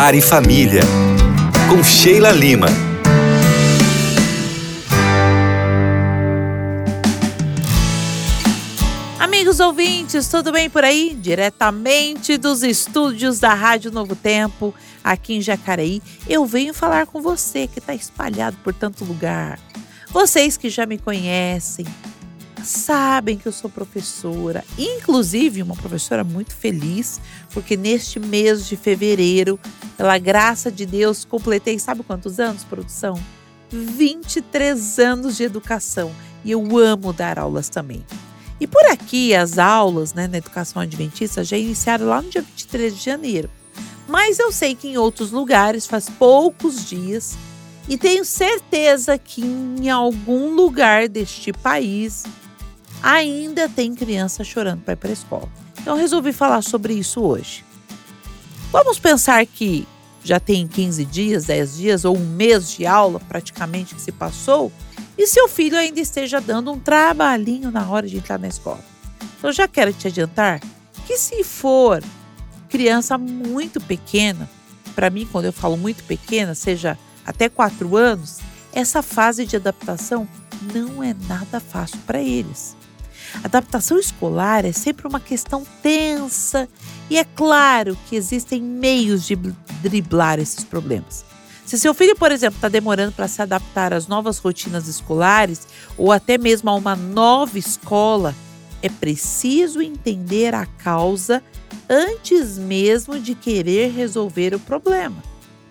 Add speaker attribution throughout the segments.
Speaker 1: Lar e Família, com Sheila Lima.
Speaker 2: Amigos ouvintes, tudo bem por aí? Diretamente dos estúdios da Rádio Novo Tempo, aqui em Jacareí, eu venho falar com você que está espalhado por tanto lugar. Vocês que já me conhecem, sabem que eu sou professora, inclusive uma professora muito feliz, porque neste mês de fevereiro, pela graça de Deus, completei, sabe quantos anos, produção? 23 anos de educação, e eu amo dar aulas também. E por aqui, as aulas, na educação adventista já iniciaram lá no dia 23 de janeiro. Mas eu sei que em outros lugares faz poucos dias e tenho certeza que em algum lugar deste país ainda tem criança chorando para ir para a escola. Então eu resolvi falar sobre isso hoje. Vamos pensar que já tem 15 dias, 10 dias ou um mês de aula praticamente que se passou e seu filho ainda esteja dando um trabalhinho na hora de entrar na escola. Então já quero te adiantar que se for criança muito pequena, para mim quando eu falo muito pequena, seja até 4 anos, essa fase de adaptação não é nada fácil para eles. Adaptação escolar é sempre uma questão tensa e é claro que existem meios de driblar esses problemas. Se seu filho, por exemplo, está demorando para se adaptar às novas rotinas escolares ou até mesmo a uma nova escola, é preciso entender a causa antes mesmo de querer resolver o problema.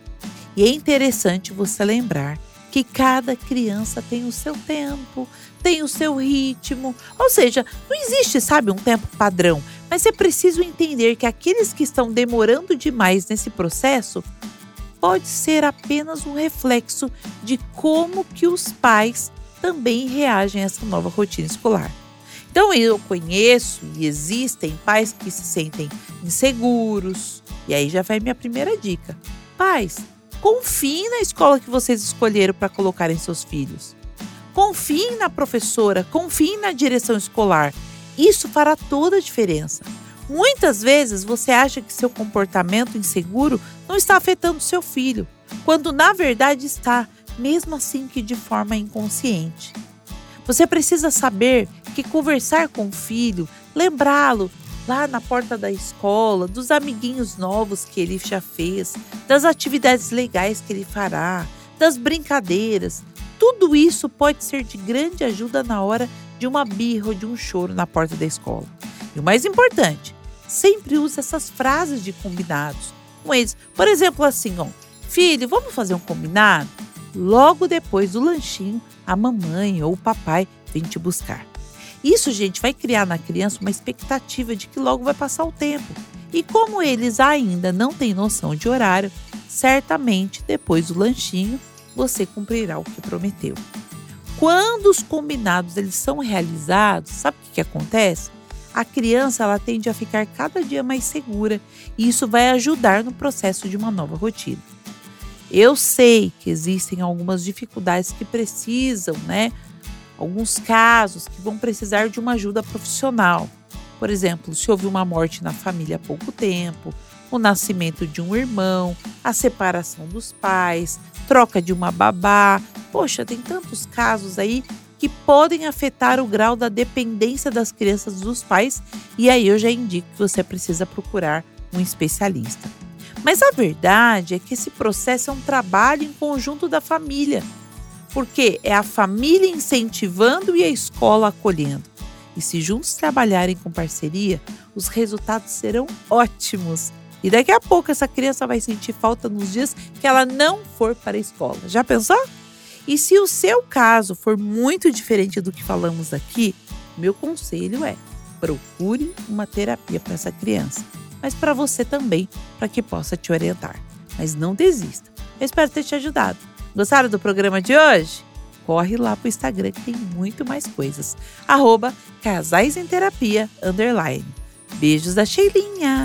Speaker 2: E é interessante você lembrar que cada criança tem o seu tempo, tem o seu ritmo, ou seja, não existe, um tempo padrão, mas é preciso entender que aqueles que estão demorando demais nesse processo pode ser apenas um reflexo de como que os pais também reagem a essa nova rotina escolar. Então eu conheço e existem pais que se sentem inseguros, e aí já vai minha primeira dica. Pais, confiem na escola que vocês escolheram para colocarem seus filhos. Confiem na professora, confiem na direção escolar. Isso fará toda a diferença. Muitas vezes você acha que seu comportamento inseguro não está afetando seu filho, quando na verdade está, mesmo assim que de forma inconsciente. Você precisa saber que conversar com o filho, lembrá-lo lá na porta da escola, dos amiguinhos novos que ele já fez, das atividades legais que ele fará, das brincadeiras, tudo isso pode ser de grande ajuda na hora de uma birra ou de um choro na porta da escola. E o mais importante, sempre use essas frases de combinados com eles. Por exemplo, assim, filho, vamos fazer um combinado? Logo depois do lanchinho, a mamãe ou o papai vem te buscar. Isso, gente, vai criar na criança uma expectativa de que logo vai passar o tempo. E como eles ainda não têm noção de horário, certamente depois do lanchinho você cumprirá o que prometeu. Quando os combinados eles são realizados, sabe o que acontece? A criança ela tende a ficar cada dia mais segura e isso vai ajudar no processo de uma nova rotina. Eu sei que existem algumas dificuldades que precisam, alguns casos que vão precisar de uma ajuda profissional. Por exemplo, se houve uma morte na família há pouco tempo, o nascimento de um irmão, a separação dos pais, troca de uma babá. Poxa, tem tantos casos aí que podem afetar o grau da dependência das crianças dos pais e aí eu já indico que você precisa procurar um especialista. Mas a verdade é que esse processo é um trabalho em conjunto da família, porque é a família incentivando e a escola acolhendo. E se juntos trabalharem com parceria, os resultados serão ótimos. E daqui a pouco essa criança vai sentir falta nos dias que ela não for para a escola. Já pensou? E se o seu caso for muito diferente do que falamos aqui, meu conselho é: procure uma terapia para essa criança, mas para você também, para que possa te orientar. Mas não desista. Eu espero ter te ajudado. Gostaram do programa de hoje? Corre lá pro Instagram que tem muito mais coisas. @casaisemterapia_. Beijos da Sheilinha.